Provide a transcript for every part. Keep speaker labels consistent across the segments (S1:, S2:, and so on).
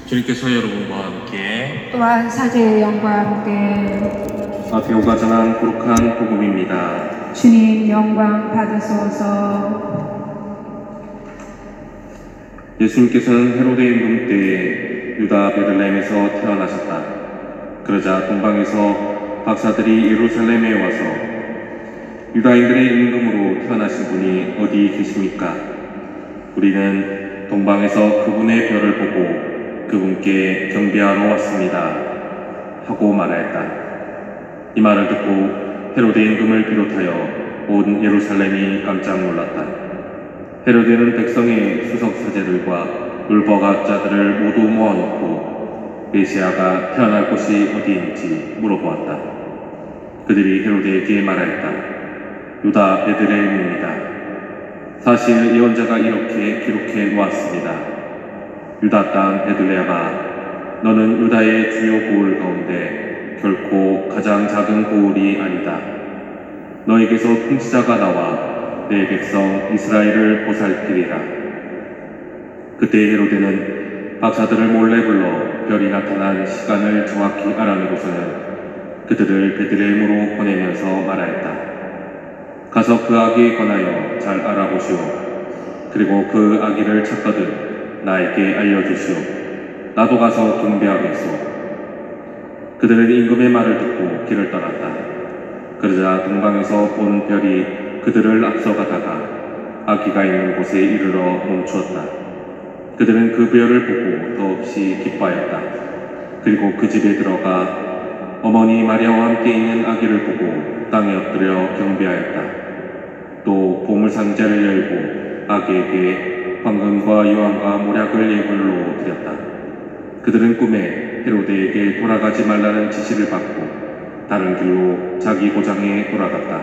S1: 주님께서 여러분과 함께
S2: 또한 사제의 영과 함께
S3: 앞에 오가 전한 거룩한 복음입니다.
S2: 주님 영광 받으소서.
S3: 예수님께서는 헤로데 임금 때에 유다 베들레헴에서 태어나셨다. 그러자 동방에서 박사들이 예루살렘에 와서 유다인들의 임금으로 태어나신 분이 어디 계십니까? 우리는 동방에서 그분의 별을 보고 그분께 경배하러 왔습니다 하고 말하였다. 이 말을 듣고 헤로데 임금을 비롯하여 온 예루살렘이 깜짝 놀랐다. 헤로데는 백성의 수석 사제들과 율법학자들을 모두 모아놓고 메시아가 태어날 곳이 어디인지 물어보았다. 그들이 헤로데에게 말하였다. 유다 베들레헴입니다. 사실 예언자가 이렇게 기록해 놓았습니다. 유다 땅 베들레헴아, 너는 유다의 주요 고을 가운데 결코 가장 작은 고을이 아니다. 너에게서 통치자가 나와 내 백성 이스라엘을 보살피리라. 그때 헤로데는 박사들을 몰래 불러 별이 나타난 시간을 정확히 알아내고서는 그들을 베들레헴으로 보내면서 말하였다. 가서 그 아기에 관하여 잘 알아보시오. 그리고 그 아기를 찾거든 나에게 알려주시오. 나도 가서 경배하겠소. 그들은 임금의 말을 듣고 길을 떠났다. 그러자 동방에서 본 별이 그들을 앞서가다가 아기가 있는 곳에 이르러 멈추었다. 그들은 그 별을 보고 더없이 기뻐하였다. 그리고 그 집에 들어가 어머니 마리아와 함께 있는 아기를 보고 땅에 엎드려 경배하였다. 또 보물 상자를 열고 아기에게 황금과 유황과 모략을 예물로 드렸다. 그들은 꿈에 헤로데에게 돌아가지 말라는 지시를 받고 다른 길로 자기 고장에 돌아갔다.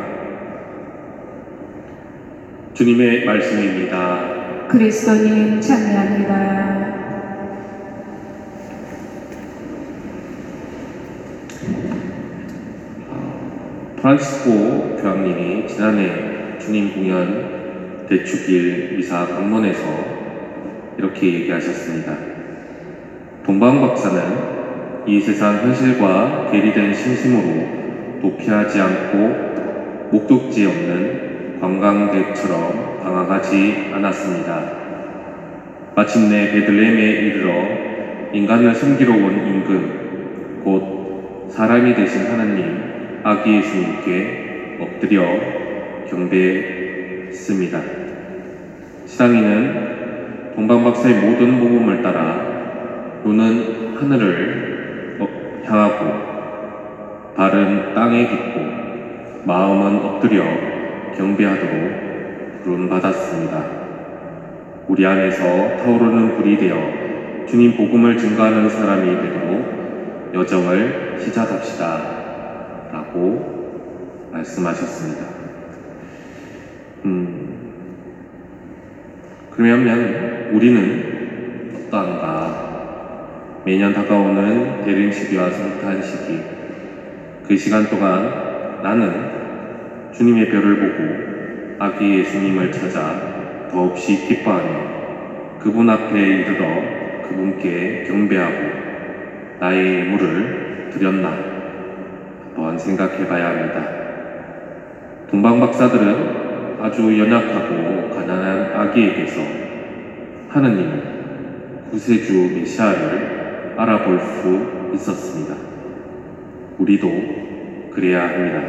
S3: 주님의 말씀입니다.
S2: 그리스도님 찬미합니다.
S3: 프란시스코 교황님이 지난해 주님 공연 대축일 미사 방문에서 이렇게 얘기하셨습니다. 동방박사는 이 세상 현실과 괴리된 신심으로 도피하지 않고 목적지 없는 관광객처럼 방황하지 않았습니다. 마침내 베들레헴에 이르러 인간을 섬기러 온 임금, 곧 사람이 되신 하나님 아기 예수님께 엎드려 경배했습니다. 시당이는 동방박사의 모든 모범을 따라 눈은 하늘을 향하고 발은 땅에 딛고 마음은 엎드려 경배하도록 부름받았습니다. 우리 안에서 타오르는 불이 되어 주님 복음을 증거하는 사람이 되도록 여정을 시작합시다 라고 말씀하셨습니다. 그러면 우리는 어떠한가? 매년 다가오는 대림 시기와 성탄 시기, 그 시간 동안 나는 주님의 별을 보고 아기 예수님을 찾아 더없이 기뻐하며 그분 앞에 이르러 그분께 경배하고 나의 예물을 드렸나 한번 생각해 봐야 합니다. 동방박사들은 아주 연약하고 가난한 아기에게서 하느님 구세주 메시아를 알아볼 수 있었습니다. 우리도 그래야 합니다.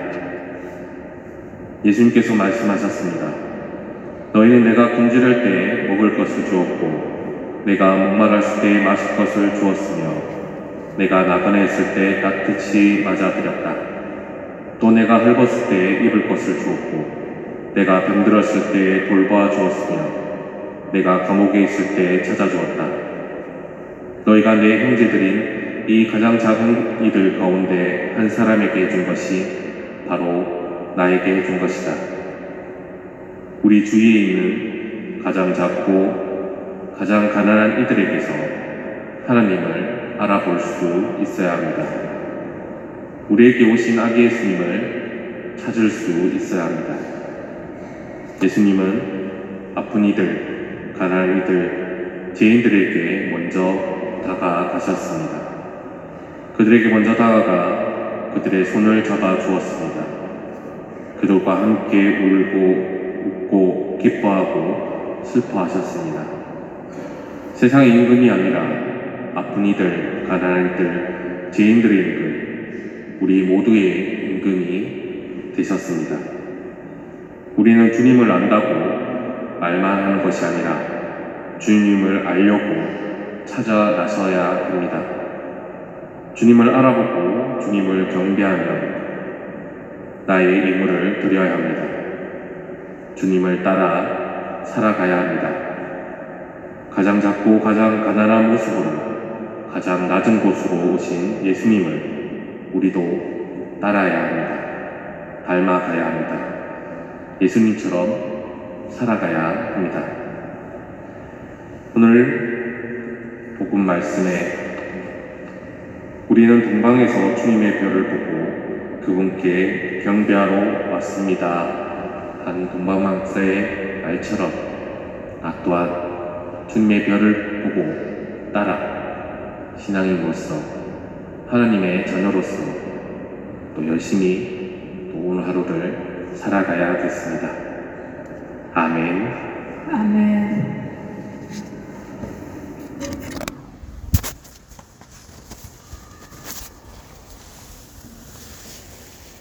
S3: 예수님께서 말씀하셨습니다. 너희는 내가 굶주릴 때 먹을 것을 주었고 내가 목말랐을 때 마실 것을 주었으며 내가 나그네했을 때 따뜻이 맞아들였다. 또 내가 헐벗을 때 입을 것을 주었고 내가 병들었을 때 돌보아 주었으며 내가 감옥에 있을 때 찾아주었다. 너희가 내 형제들인 이 가장 작은 이들 가운데 한 사람에게 준 것이 바로 나에게 준 것이다. 우리 주위에 있는 가장 작고 가장 가난한 이들에게서 하나님을 알아볼 수 있어야 합니다. 우리에게 오신 아기 예수님을 찾을 수 있어야 합니다. 예수님은 아픈 이들, 가난한 이들, 죄인들에게 먼저 다가가셨습니다. 그들에게 먼저 다가가 그들의 손을 잡아 주었습니다. 그들과 함께 울고 웃고 기뻐하고 슬퍼하셨습니다. 세상의 임금이 아니라 아픈 이들, 가난한 이들, 죄인들의 임금, 우리 모두의 임금이 되셨습니다. 우리는 주님을 안다고 말만 하는 것이 아니라 주님을 알려고 찾아 나서야 합니다. 주님을 알아보고 주님을 경배하며 나의 예물을 드려야 합니다. 주님을 따라 살아가야 합니다. 가장 작고 가장 가난한 모습으로 가장 낮은 곳으로 오신 예수님을 우리도 따라야 합니다. 닮아가야 합니다. 예수님처럼 살아가야 합니다. 오늘 복음 말씀에 우리는 동방에서 주님의 별을 보고 그분께 경배하러 왔습니다 한 동방왕자의 말처럼 또한 주님의 별을 보고 따라 신앙인으로서 하나님의 자녀로서 또 열심히 또 오늘 하루를 살아가야겠습니다. 아멘.
S2: 아멘.